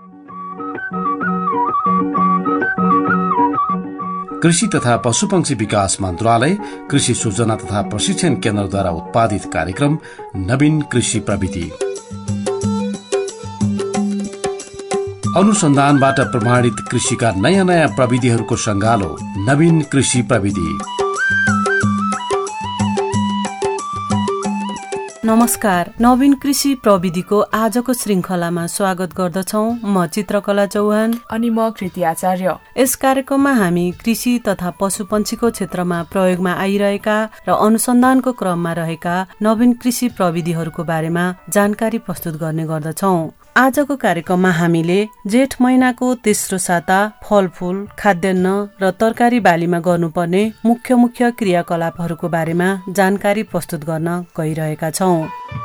कृषि तथा पशुपक्षी विकास मन्त्रालय, कृषि सूचना तथा प्रशिक्षण केन्द्रद्वारा उत्पादित कार्यक्रम नवीन कृषि प्रविधि। अनुसन्धानबाट प्रमाणित कृषिका नयाँ नयाँ प्रविधिहरूको सङ्गालो नवीन कृषि प्रविधि। नमस्कार, नवीन कृषि प्रविधिको आजको श्रृङ्खलामा स्वागत गर्दछौं। म चित्रकला चौहान अनि म कृति आचार्य। यस कार्यक्रममा हामी कृषि तथा पशुपन्छीको क्षेत्रमा प्रयोगमा आइरहेका र अनुसन्धानको क्रममा रहेका नवीन कृषि प्रविधिहरूको बारेमा जानकारी प्रस्तुत गर्ने गर्दछौं। आजको कार्यक्रममा हामीले जेठ महिनाको तेस्रो साता फलफूल, खाद्यान्न र तरकारी बालीमा गर्नुपर्ने मुख्य क्रियाकलापहरूको बारेमा जानकारी प्रस्तुत गर्न गइरहेका छौं।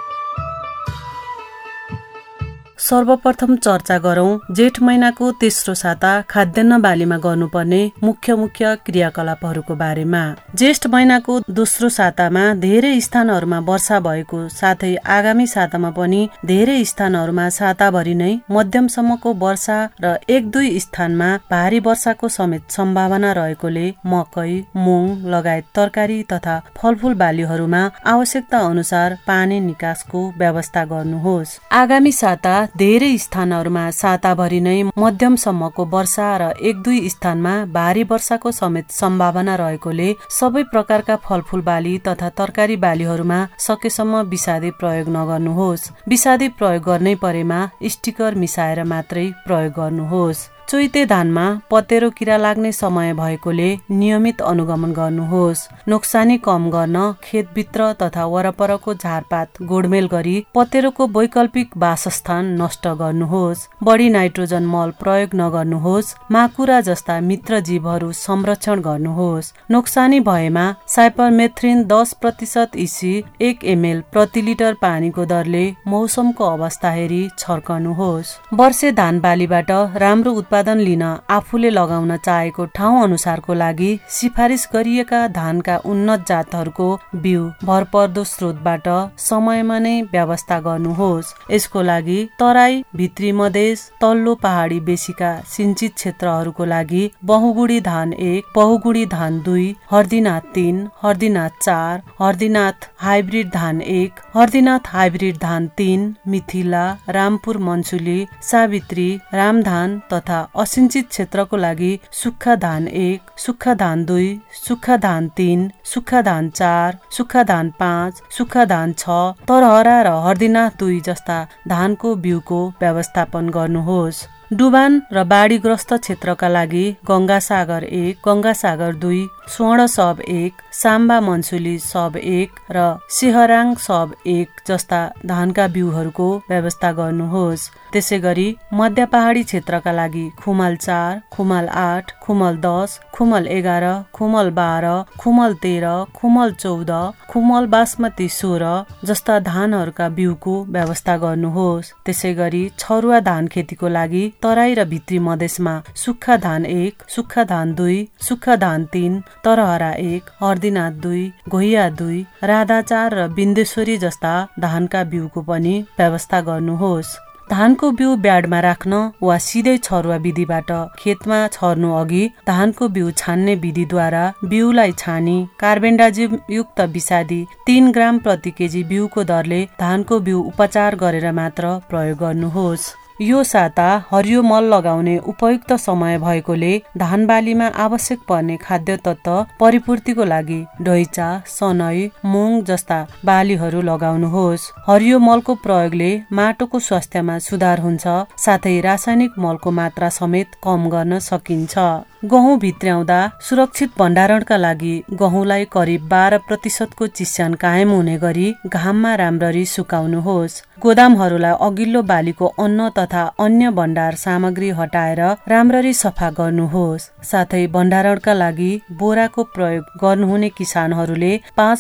सर्वप्रथम चर्चा गरौं जेठ महिनाको तेस्रो साता खाद्यान्न बालीमा गर्नुपर्ने मुख्य क्रियाकलापहरूको बारेमा। जेठ महिनाको दोस्रो सातामा धेरै स्थानहरूमा वर्षा भएको साथै आगामी सातामा पनि धेरै स्थानहरूमा साताभरि नै मध्यमसम्मको वर्षा र 1-2 स्थानमा भारी वर्षाको समेत सम्भावना रहेकोले मकै, मूङ लगायत तरकारी तथा फलफूल बालीहरूमा आवश्यकता अनुसार पानी निकासको व्यवस्था गर्नुहोस्। आगामी साता धेरै स्थानहरूमा साताभरि नै मध्यमसम्मको वर्षा र 1-2 स्थानमा भारी वर्षाको समेत सम्भावना रहेकोले सबै प्रकारका फलफूल बाली तथा तरकारी बालीहरूमा सकेसम्म विषादी प्रयोग नगर्नुहोस्। विषादी प्रयोग गर्नै परेमा स्टिकर मिसाएर मात्रै प्रयोग गर्नुहोस्। चैते धानमा पतेरो किरा लाग्ने समय भएकोले नियमित अनुगमन गर्नुहोस्। नोक्सानी कम गर्न खेतभित्र तथा वरपरको झारपात गोडमेल गरी पतेरोको वैकल्पिक वासस्थान नष्ट गर्नुहोस्। बढी नाइट्रोजन मल प्रयोग नगर्नुहोस्। माकुरा जस्ता मित्र जीवहरू संरक्षण गर्नुहोस्। नोक्सानी भएमा साइपरमेथ्रिन 10% इसी 1 ml प्रति लिटर पानीको दरले मौसमको अवस्था हेरी छर्कनुहोस्। वर्षे धान बालीबाट राम्रो उत्पादन लिन आफूले लगाउन चाहेको ठाउँ अनुसारको लागि सिफारिस गरिएका धानका उन्नत जातहरूको बिउ भरपर्दो स्रोतबाट समयमा नै व्यवस्था गर्नुहोस्। यसको लागि तराई, भित्री मधेस, तल्लो पहाडी बेसीका सिंचित क्षेत्रहरूको लागि बहुगुडी धान 1, बहुगुडी धान 2, हर्दीनाथ 3, हर्दीनाथ 4, हर्दीनाथ हाइब्रिड धान 1, हर्दीनाथ हाइब्रिड धान 3, मिथिला, रामपुर मन्सुली, सावित्री, रामधान तथा असिंचित क्षेत्रको लागि सुक्खा धान 1, सुक्खा धान 2, सुक्खा धान 3, सुक्खा धान 4, सुक्खा धान 5, सुक्खा धान 6, तरहरा र हर्दीनाथ 2 जस्ता धानको बिउको व्यवस्थापन गर्नुहोस्। डुबान र बाढीग्रस्त क्षेत्रका लागि गंगासागर 1, गंगासागर 2, स्वर्ण सब 1, साम्बा मन्सुली सब 1 र सिहराङ सब 1 जस्ता धानका बिउहरूको व्यवस्था गर्नुहोस्। त्यसै गरी मध्य पहाडी क्षेत्रका लागि खुमल 4, खुमल 8, खुमल 10, खुमल 11, खुमल 12, खुमल 13, खुमल 14, खुमल बासमती 16 जस्ता धानहरूका बिउको व्यवस्था गर्नुहोस्। त्यसै गरी छरुवा धान खेतीको लागि तराई र भित्री मधेसमा सुक्खा धान 1, सुक्खा धान 2, सुक्खा धान 3, तरहरा 1, हर्दीनाथ 2, घोइया 2, राधा 4 र बिन्देश्वरी जस्ता धानका बिउको पनि व्यवस्था गर्नुहोस्। धानको बिउ ब्याडमा राख्न वा सिधै छरुवा विधिबाट खेतमा छर्नु अघि धानको बिउ छान्ने विधिद्वारा बिउलाई छानी कार्बेन्डाजिम युक्त विषादी 3 ग्राम प्रति केजी बिउको दरले धानको बिउ उपचार गरेर मात्र प्रयोग गर्नुहोस्। यो साता हरियो मल लगाउने उपयुक्त समय भएकोले धान बालीमा आवश्यक पर्ने खाद्य तत्व परिपूर्तिको लागि ढैचा, सनै, मूङ जस्ता बालीहरू लगाउनुहोस्। हरियो मलको प्रयोगले माटोको स्वास्थ्यमा सुधार हुन्छ, साथै रासायनिक मलको मात्रा समेत कम गर्न सकिन्छ। गहुँ भित्र्याउँदा सुरक्षित भण्डारणका लागि गहुँलाई करिब 12% को चिस्यान कायम हुने गरी घाममा राम्ररी सुकाउनुहोस्। गोदामहरूलाई अघिल्लो बालीको अन्न तथा अन्य भण्डार सामग्री हटाएर राम्ररी सफा गर्नुहोस्। साथै भण्डारणका लागि बोराको प्रयोग गर्नुहुने किसानहरूले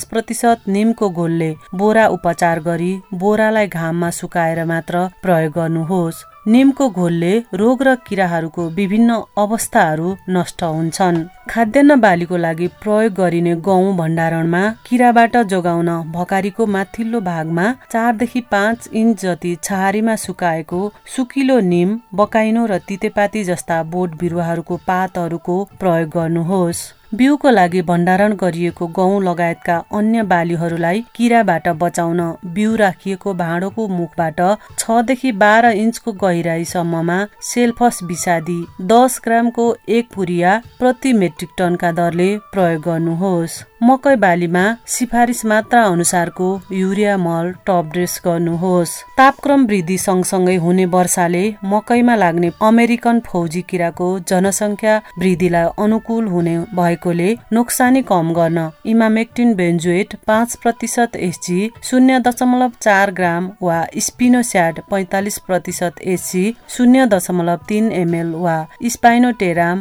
5% निमको घोलले बोरा उपचार गरी बोरालाई घाममा सुकाएर मात्र प्रयोग गर्नुहोस्। निमको घोलले रोग र किराहरूको विभिन्न अवस्थाहरू नष्ट हुन्छन्। खाद्यान्न बालीको लागि प्रयोग गरिने गहुँ भण्डारणमा किराबाट जोगाउन भकारीको माथिल्लो भागमा 4 देखि 5 इन्च जति छहारीमा सुकाएको सुकिलो निम, बकाइनो र तितेपाती जस्ता बोट बिरुवाहरूको पातहरूको प्रयोग गर्नुहोस्। बिउको लागि भण्डारण गरिएको गहुँ लगायतका अन्य बालीहरूलाई किराबाट बचाउन बिउ राखिएको भाँडोको मुखबाट 6 देखि 12 इन्चको गहिराईसम्ममा सेल्फस विषादी 10 ग्रामको 1 पुरिया प्रति मेट्रिक टनका दरले प्रयोग गर्नुहोस्। मकै बालीमा सिफारिस मात्रा अनुसारको युरिया मल टप ड्रेस गर्नुहोस्। तापक्रम वृद्धि सँगसँगै हुने वर्षाले मकैमा लाग्ने अमेरिकन फौजी किराको जनसङ्ख्या वृद्धिलाई अनुकूल हुने भएकोले नोक्सानी कम गर्न इमामेक्टिन बेन्जोएट 5% एसजी 0.4 ग्राम वा स्पिनोस्याड 45% एसजी 0.3 ml वा स्पाइनोटेराम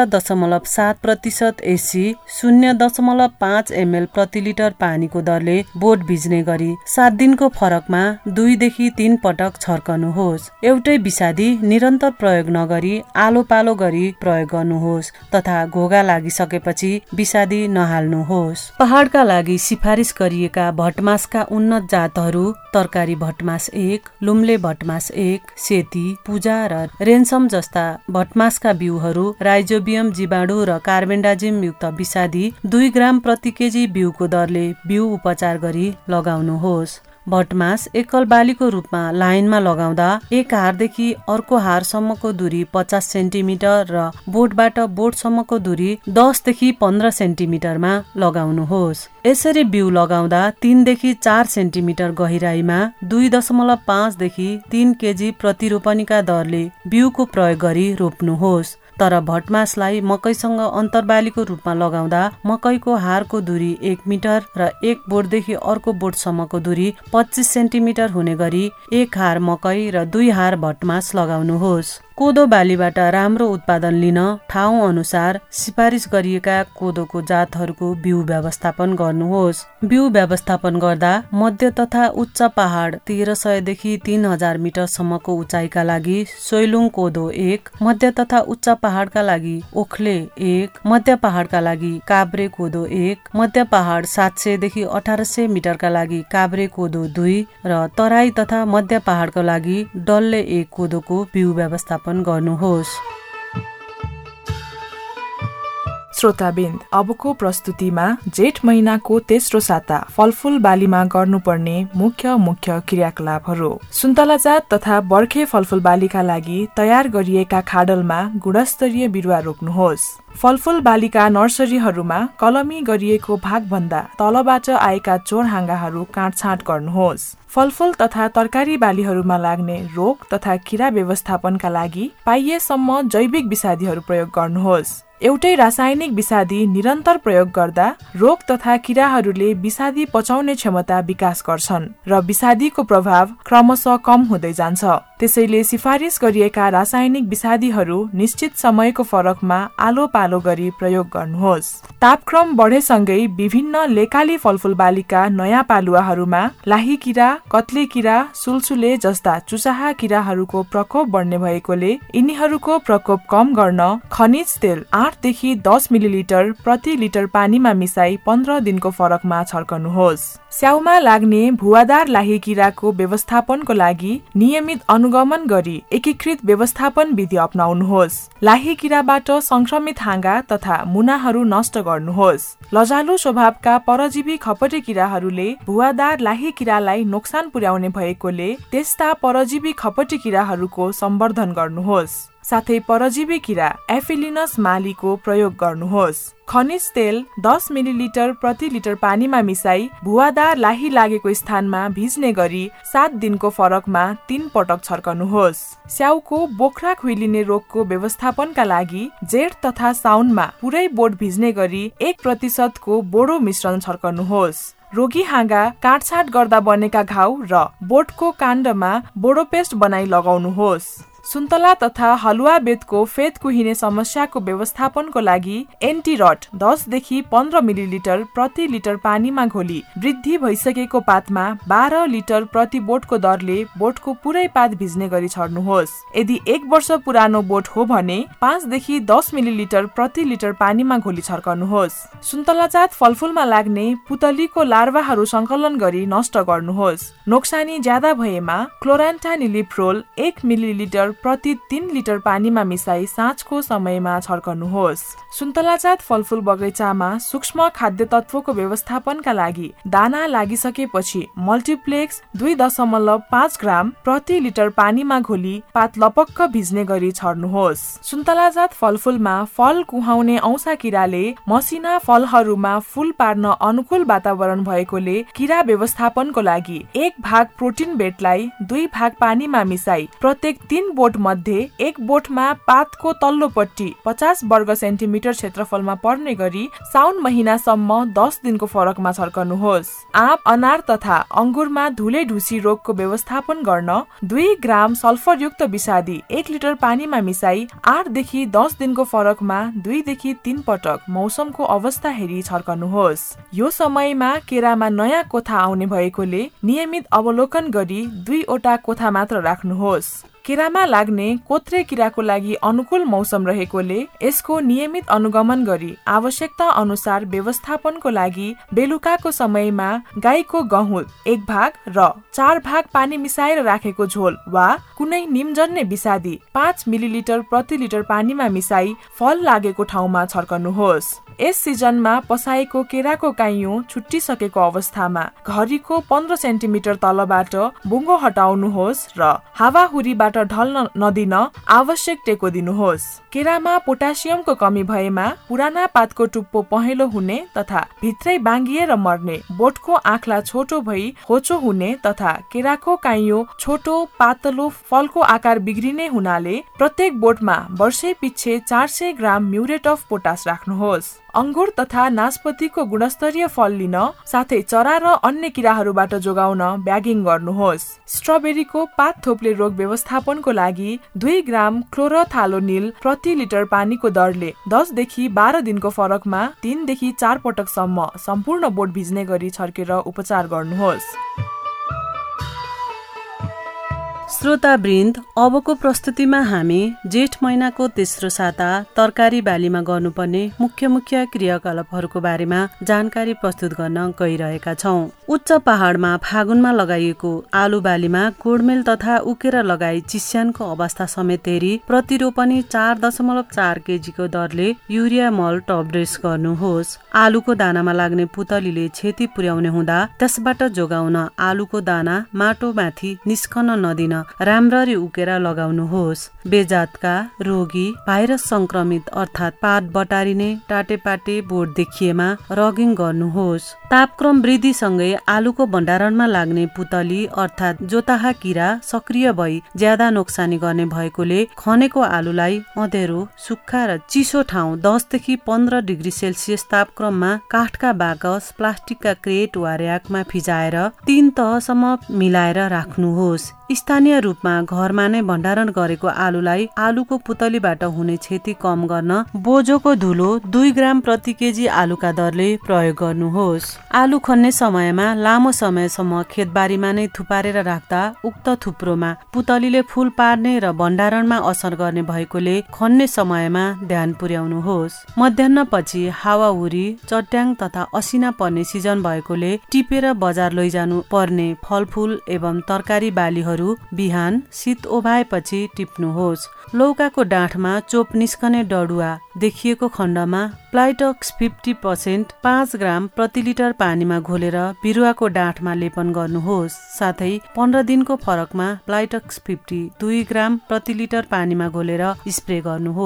11.7% एसजी 0.5 ml प्रति लिटर पानीको दरले बोट भिज्ने गरी 7 दिनको फरकमा 2 देखि 3 पटक छर्कनुहोस्। एउटै विषादी निरन्तर प्रयोग नगरी आलो पालो गरी प्रयोग गर्नुहोस् तथा घोगा लागिसकेपछि विषादी नहाल्नुहोस्। पहाडका लागि सिफारिस गरिएका भटमासका उन्नत जातहरू तरकारी भटमास 1, लुम्ले भटमास 1, सेती, पूजा र रेन्सम जस्ता भटमासका बिउहरू राइजोबियम जीवाणु र कार्बेन्डाजिम युक्त विषादी 2 ग्राम प्रति केजी बिउको दरले बिउ उपचार गरी लगाउनुहोस्। भटमास एकल बालीको रूपमा लाइनमा लगाउँदा एक हारदेखि अर्को हारसम्मको दूरी 50 सेन्टिमिटर र बोटबाट बोटसम्मको दूरी 10 देखि 15 सेन्टिमिटरमा लगाउनुहोस्। यसरी बिउ लगाउँदा 3 देखि 4 सेन्टिमिटर गहिराईमा 2.5 देखि 3 केजी प्रति रोपनीका दरले बिउको प्रयोग गरी रोप्नुहोस्। तर भटमासलाई मकैसँग अन्तरबालीको रूपमा लगाउँदा मकैको हारको दूरी 1 मिटर र एक बोटदेखि अर्को बोटसम्मको दूरी 25 सेन्टिमिटर हुने गरी 1 हार मकै र 2 हार भटमास लगाउनुहोस्। कोदो बालीबाट राम्रो उत्पादन लिन ठाउँ अनुसार सिफारिस गरिएका कोदोको जातहरूको बिउ व्यवस्थापन गर्नुहोस्। बिउ व्यवस्थापन गर्दा मध्य तथा उच्च पहाड 1300 देखि 3000 मिटरसम्मको उचाइका लागि सोइलुङ कोदो 1, मध्य तथा उच्च पहाडका लागि ओखले 1, मध्य पहाडका लागि काभ्रे कोदो 1, मध्य पहाड 700 देखि 1800 मिटरका लागि काभ्रे कोदो 2 र तराई तथा मध्य पहाडका लागि डल्ले 1 कोदोको बिउ व्यवस्थापन गर्नुहोस्। श्रोताबिन्द, अबको प्रस्तुतिमा जेठ महिनाको तेस्रो साता फलफूल बालीमा गर्नुपर्ने मुख्य क्रियाकलापहरू। सुन्तला जात तथा बर्खे फलफूल बालीका लागि तयार गरिएका खाडलमा गुणस्तरीय बिरुवा रोप्नुहोस्। फलफूल बालीका नर्सरीहरूमा कलमी गरिएको भागभन्दा तलबाट आएका चोरहाङ्गाहरू काटछाँट गर्नुहोस्। फलफूल तथा तरकारी बालीहरूमा लाग्ने रोग तथा किरा व्यवस्थापनका लागि पाइएसम्म जैविक विषादीहरू प्रयोग गर्नुहोस्। एउटै रासायनिक विषादी निरन्तर प्रयोग गर्दा रोग तथा किराहरूले विषादी पचाउने क्षमता विकास गर्छन् र विषादीको प्रभाव क्रमशः कम हुँदै जान्छ। त्यसैले सिफारिस गरिएका रासायनिक विषादीहरू निश्चित समयको फरकमा आलो पालो गरी प्रयोग गर्नुहोस्। तापक्रम बढेसँगै विभिन्न लेकाली फलफूल बालीका नयाँ पालुवाहरूमा लाही किरा, कत्ले किरा, सुलसुले जस्ता चुसाहा किराहरूको प्रकोप बढ्ने भएकोले यिनीहरूको प्रकोप कम गर्न खनिज तेल 8 देखि 10 मिलिलिटर प्रति लिटर पानीमा मिसाई 15 दिनको फरकमा छर्कनुहोस्। स्याउमा लाग्ने भुवादार लाही किराको व्यवस्थापनको लागि नियमित अनुगमन गरी एकीकृत व्यवस्थापन विधि अपनाउनुहोस्। लाही किराबाट संक्रमित हाँगा तथा मुनाहरू नष्ट गर्नुहोस्। लजालु स्वभावका परजीवी खपटे किराहरूले भुवादार लाही किरालाई नोक्सान पुर्याउने भएकोले त्यस्ता परजीवी खपटे किराहरूको सम्वर्धन गर्नुहोस्। साथै परजीवी किरा एफिलिनस मालीको प्रयोग गर्नुहोस्। खनिज तेल 10 मिलिलिटर प्रति लिटर पानीमा मिसाई भुवादार लाही लागेको स्थानमा भिज्ने गरी 7 दिनको फरकमा 3 पटक छर्कनुहोस्। स्याउको बोक्रा खुइलिने रोगको व्यवस्थापनका लागि जेठ तथा साउनमा पुरै बोट भिज्ने गरी 1% को बोडो मिश्रण छर्कनुहोस्। रोगी हाँगा काटछाट गर्दा बनेका घाउ र बोटको काण्डमा बोडो पेस्ट बनाई लगाउनुहोस्। सुन्तला तथा हलुवा बेतको फेद कुहिने समस्याको व्यवस्थापनको लागि एन्टिरट 10 देखि 15 मिलिलिटर प्रति लिटर पानीमा घोली वृद्धि भइसकेको पातमा 12 लिटर प्रति बोटको दरले बोटको पुरै पात भिज्ने गरी छर्नुहोस्। यदि 1 वर्ष पुरानो बोट हो भने 5 देखि 10 मिलिलिटर प्रति लिटर पानीमा घोली छर्कनुहोस्। सुन्तलाजात फलफुलमा लाग्ने पुतलीको लार्भाहरू संकलन गरी नष्ट गर्नुहोस्। नोक्सानी ज्यादा भएमा क्लोरान्टानिलिप्रोल 1 मिलिलिटर प्रति 3 लिटर पानीमा मिसाई साँझको समयमा छर्कनुहोस्। सुन्तलाजात फलफुल बगैँचामा सूक्ष्म खाद्य तत्वको व्यवस्थापनका लागि दाना लागिसकेपछि मल्टिप्लेक्स 2.5 ग्राम प्रति लिटर पानीमा घोली पात लपक्क भिज्ने गरी छर्नुहोस्। सुन्तलाजात फलफुलमा फल कुहाउने औसा किराले मसिना फलहरूमा फूल पार्न अनुकूल वातावरण भएकोले किरा व्यवस्थापनको लागि 1 भाग प्रोटिन बेटलाई 2 भाग पानीमा मिसाई प्रत्येक 3 बोट मध्ये 1 बोटमा पातको तल्लोपट्टि 50 वर्ग सेन्टिमिटर क्षेत्रफलमा पर्ने गरी साउन महिनासम्म 10 दिनको फरकमा छर्कनुहोस्। आँप, अनार तथा अंगुरमा धुले ढुसी रोगको व्यवस्थापन गर्न 2 ग्राम सल्फरयुक्त विषादी 1 लिटर पानीमा मिसाई 8 देखि 10 दिनको फरकमा 2 देखि 3 पटक मौसमको अवस्था हेरी छर्कनुहोस्। यो समयमा केरामा नयाँ कोथा आउने भएकोले नियमित अवलोकन गरी 2 वटा कोथा मात्र राख्नुहोस्। केरामा लाग्ने कोत्रे किराको लागि अनुकूल मौसम रहेकोले यसको नियमित अनुगमन गरी आवश्यकता अनुसार व्यवस्थापनको लागि बेलुकाको समयमा गाईको गहुँत 1 भाग र 4 भाग पानी मिसाएर राखेको झोल वा कुनै निमजन्य विषादी 5 मिलिलिटर प्रति लिटर पानीमा मिसाई फल लागेको ठाउँमा छर्कनुहोस्। यस सिजनमा पसाएको केराको काइयो छुट्टिसकेको अवस्थामा घरीको 15 सेन्टिमिटर तलबाट बुङ्गो हटाउनुहोस् र हावाहुरीबाट ढल्न नदिन आवश्यक टेको दिनुहोस्। केरामा पोटासियमको कमी भएमा पुराना पातको टुप्पो पहेँलो हुने तथा भित्रै बाङ्गिएर मर्ने, बोटको आँखला छोटो भई होचो हुने तथा केराको काइयो छोटो पातलो फलको आकार बिग्रिने हुनाले प्रत्येक बोटमा वर्षै पिच्छे 400 ग्राम म्युरेट अफ पोटास राख्नुहोस्। अंगुर तथा नास्पतिको गुणस्तरीय फल लिन साथै चरा र अन्य किराहरूबाट जोगाउन ब्यागिङ गर्नुहोस्। स्ट्रबेरीको पात थोप्ले रोग व्यवस्थापनको लागि 2 ग्राम क्लोरोथालोनिल प्रति लिटर पानीको दरले 10 देखि 12 दिनको फरकमा 3 देखि 4 पटकसम्म सम्पूर्ण बोट भिज्ने गरी छर्केर उपचार गर्नुहोस्। श्रोतावृन्द, अबको प्रस्तुतिमा हामी जेठ महिनाको तेस्रो साता तरकारी बालीमा गर्नुपर्ने मुख्य क्रियाकलापहरूको बारेमा जानकारी प्रस्तुत गर्न गइरहेका छौं। उच्च पहाडमा फागुनमा लगाइएको आलु बालीमा गोडमेल तथा उकेरा लगाई चिस्यानको अवस्था समेत हेरी प्रतिरोपनी 4.4 केजीको दरले युरिया मल टपड्रेस गर्नुहोस्। आलुको दानामा लाग्ने पुतलीले क्षति पुर्याउने हुँदा त्यसबाट जोगाउन आलुको दाना माटोमाथि निस्कन नदिन राम्ररी उकेरा लगाउनुहोस्। बेजातका, रोगी, भाइरस संक्रमित अर्थात् पात बटारिने, टाटेपाटे बोट देखिएमा रगिङ गर्नुहोस्। तापक्रम वृद्धिसँगै आलुको भण्डारणमा लाग्ने पुतली अर्थात् जोताहा किरा सक्रिय भई ज्यादा नोक्सानी गर्ने भएकोले खनेको आलुलाई अँधेरो, सुक्खा र चिसो ठाउँ 10 देखि 15 डिग्री सेल्सियस तापक्रममा काठका बाकस, प्लास्टिकका क्रेट वा र्याकमा फिजाएर 3 तहसम्म मिलाएर राख्नुहोस्। स्थानीय रूपमा घरमा नै भण्डारण गरेको आलुलाई आलुको पुतलीबाट हुने क्षति कम गर्न बोझोको धुलो 2 ग्राम प्रति केजी आलुका दरले प्रयोग गर्नुहोस्। आलु खन्ने समयमा लामो समयसम्म खेतबारीमा नै थुपारेर राख्दा उक्त थुप्रोमा पुतलीले फूल पार्ने र भण्डारणमा असर गर्ने भएकोले खन्ने समयमा ध्यान पुर्याउनुहोस्। मध्याह्नपछि हावाहुरी, चट्याङ तथा असिना पर्ने सिजन भएकोले टिपेर बजार लैजानु पर्ने फलफूल एवं तरकारी बालीहरू बिहान शीत ओभाएपछि टिप्नुहोस्। लौकाको डाँठमा चोप निस्कने डडुवा देखिएको खण्डमा प्लाइटक्स 50% 5 ग्राम प्रति लिटर पानीमा घोलेर बिरुवाको डाँठमा लेपन गर्नुहोस्। साथै 15 दिनको फरकमा प्लाइटक्स 50 2 ग्राम प्रति लिटर पानीमा घोलेर स्प्रे गर्नुहोस्।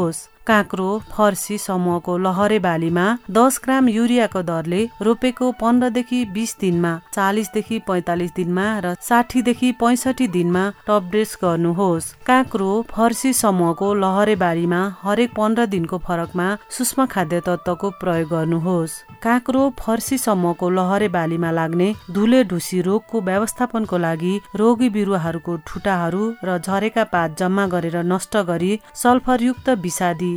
काँक्रो फर्सी समूहको लहरे बालीमा 10 ग्राम युरियाको दरले रोपेको 15 देखि 20 दिनमा, 40 देखि 45 दिनमा र 60 देखि 65 दिनमा टपड्रेस गर्नुहोस्। काँक्रो फर्सी समूहको लहरे बालीमा हरेक 15 दिनको फरकमा सूक्ष्म खाद्य तत्त्वको प्रयोग गर्नुहोस्। काँक्रो फर्सी समूहको लहरे बालीमा लाग्ने धुले ढुसी रोगको व्यवस्थापनको लागि रोगी बिरुवाहरूको ठुटाहरू र झरेका पात जम्मा गरेर नष्ट गरी सल्फरयुक्त विषादी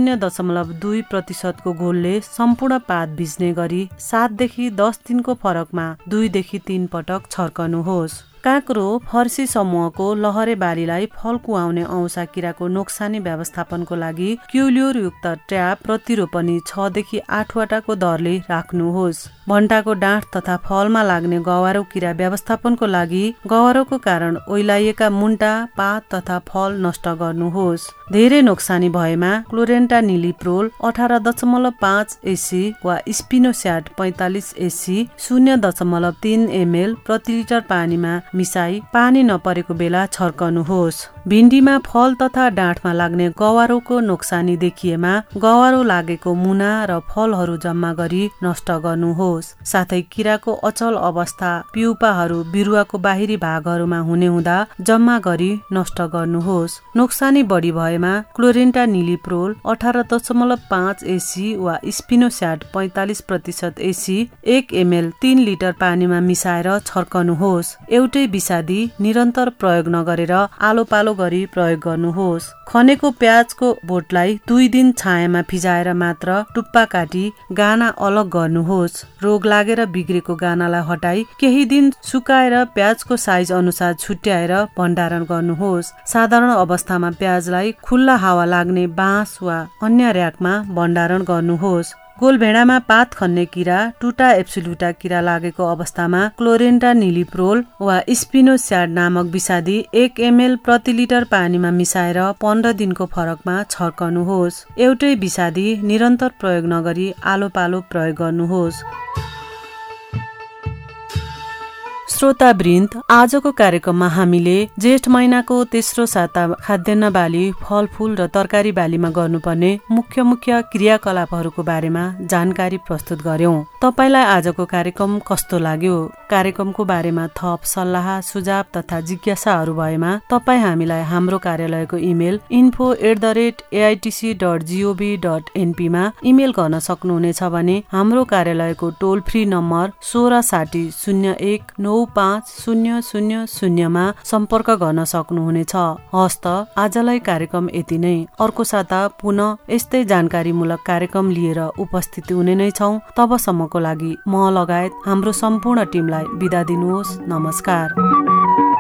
0.2% को घोलले सम्पूर्ण पात भिज्ने गरी 7 देखि 10 दिनको फरकमा 2 देखि 3 पटक छर्कनुहोस्। काँक्रो फर्सी समूहको लहरे बालीलाई फल कुहाउने औसा किराको नोक्सानी व्यवस्थापनको लागि क्युल्योरयुक्त ट्र्याप प्रतिरोपनी 6 देखि 8 वटाको दरले राख्नुहोस्। भण्टाको डाँठ तथा फलमा लाग्ने गवारो किरा व्यवस्थापनको लागि गवारोको कारण ओइलाइएका मुन्टा, पात तथा फल नष्ट गर्नुहोस्। धेरै नोक्सानी भएमा क्लोरेन्टा निलिप्रोल 18.5 एसी वा स्पिनोस्याट 45 एसी 0.3 ml प्रति लिटर पानीमा मिसाई पानी नपरेको बेला छर्कनुहोस्। भिन्डीमा फल तथा डाँठमा लाग्ने गवारोको नोक्सानी देखिएमा गवारो लागेको मुना र फलहरू जम्मा गरी नष्ट गर्नुहोस्। साथै किराको अचल अवस्था पिउपाहरू बिरुवाको बाहिरी भागहरूमा हुने हुँदा जम्मा गरी नष्ट गर्नुहोस्। नोक्सानी बढी भएमा क्लोरेन्टा निलिप्रोल 18.5 एसी वा स्पिनोस्याट 45% एसी 1 ml 3 लिटर पानीमा मिसाएर छर्कनुहोस्। एउटै विषादी निरन्तर प्रयोग नगरेर आलो पालो गरी प्रयोग गर्नुहोस्। खनेको प्याजको बोटलाई 2 दिन छायामा फिजाएर मात्र टुप्पा काटी गाना अलग गर्नुहोस्। रोग लागेर बिग्रेको गानालाई हटाई केही दिन सुकाएर प्याजको साइज अनुसार छुट्याएर भण्डारण गर्नुहोस्। साधारण अवस्थामा प्याजलाई खुल्ला हावा लाग्ने बाँस वा अन्य र्याकमा भण्डारण गर्नुहोस्। गोलभेडामा पात खन्ने किरा, टुटा एब्सोल्युटा किरा लागेको अवस्थामा क्लोरेन्टा निलिप्रोल वा स्पिनोस्याट नामक विषादी 1 ml प्रति लिटर पानीमा मिसाएर 15 दिनको फरकमा छर्कनुहोस्। एउटै विषादी निरन्तर प्रयोग नगरी आलो पालो प्रयोग गर्नुहोस्। श्रोतावृन्द, आजको कार्यक्रममा हामीले जेठ महिनाको तेस्रो साता खाद्यान्न बाली, फलफूल र तरकारी बालीमा गर्नुपर्ने मुख्य मुख्य क्रियाकलापहरूको बारेमा जानकारी प्रस्तुत गर्यौं। तपाईलाई आजको कार्यक्रम कस्तो लाग्यो? कार्यक्रमको बारेमा थप सल्लाह, सुझाव तथा जिज्ञासाहरू भएमा तपाईँ हामीलाई हाम्रो कार्यालयको इमेल info@aitc.gov.np मा इमेल गर्न सक्नुहुनेछ भने हाम्रो कार्यालयको टोल फ्री नम्बर 1660-950000 मा सम्पर्क गर्न सक्नुहुनेछ। हस्त आजलाई कार्यक्रम यति नै। अर्को साता पुनः यस्तै जानकारीमूलक कार्यक्रम लिएर उपस्थित हुने नै छौं। तबसम्मको लागि म लगायत हाम्रो सम्पूर्ण टिमलाई बिदा दिनुहोस्। नमस्कार।